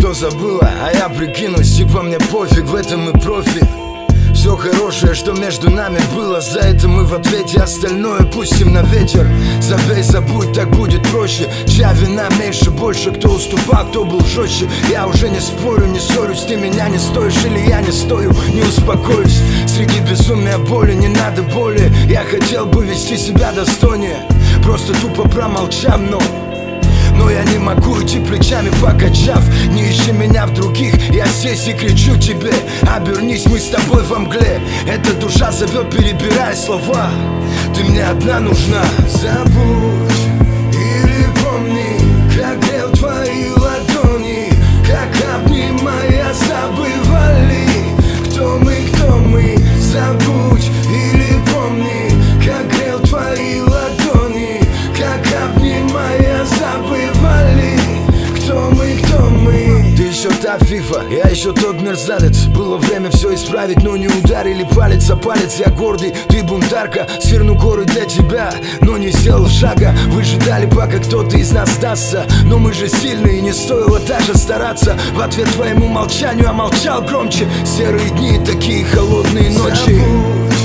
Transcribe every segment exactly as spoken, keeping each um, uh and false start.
что забыла, а я прикинусь, типа мне пофиг, в этом и профи. Все хорошее, что между нами было, за это мы в ответе, остальное пустим на ветер. Забей, забудь, так будет проще. Чья вина меньше, больше, кто уступал, кто был жестче. Я уже не спорю, не ссорюсь, ты меня не стоишь, или я не стою, не успокоюсь. Среди безумия боли не надо боли. Я хотел бы вести себя достойнее, просто тупо промолчав, но Но я не могу идти плечами покачав. Не ищи меня в других, я здесь и кричу тебе: обернись, мы с тобой во мгле. Эта душа зовет, перебирая слова. Ты мне одна нужна. Забудь или помни, как грел твои ладони, как обнимая забывали, кто мы, кто мы. Забудь или помни, как грел твои ладони, как обнимая забывали, кто мы, кто мы. Ты еще та фифа, я еще тот мерзавец. Было время все исправить, но не ударили палец за палец. Я гордый, ты бунтарка, сверну горы для тебя, но не сделал шага. Вы ждали, пока кто-то из нас сдастся, но мы же сильные, не стоило даже стараться. В ответ твоему молчанию я молчал громче. Серые дни, такие холодные ночи. Забудь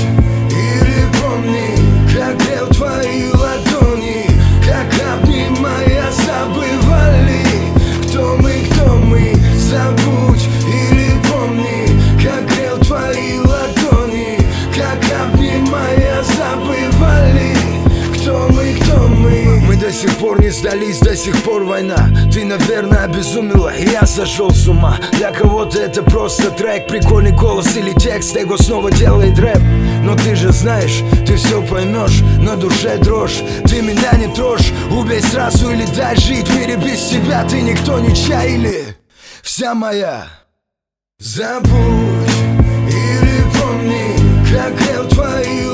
или помни, как грел твои ладони, как обнимая забывали, кто мы, кто мы. Забудь или помни, как грел твои ладони, как обнимая забывали, кто мы, кто мы. Мы до сих пор не сдались, до сих пор война. Ты, наверное, обезумела, и я сошел с ума. Для кого-то это просто трек, прикольный голос или текст, его снова делает рэп. Но ты же знаешь, ты все поймешь, на душе дрожь. Ты меня не трожь, убей сразу или дай жить. В мире без тебя ты никто, не чай или вся моя. Забудь или помни, как грел твои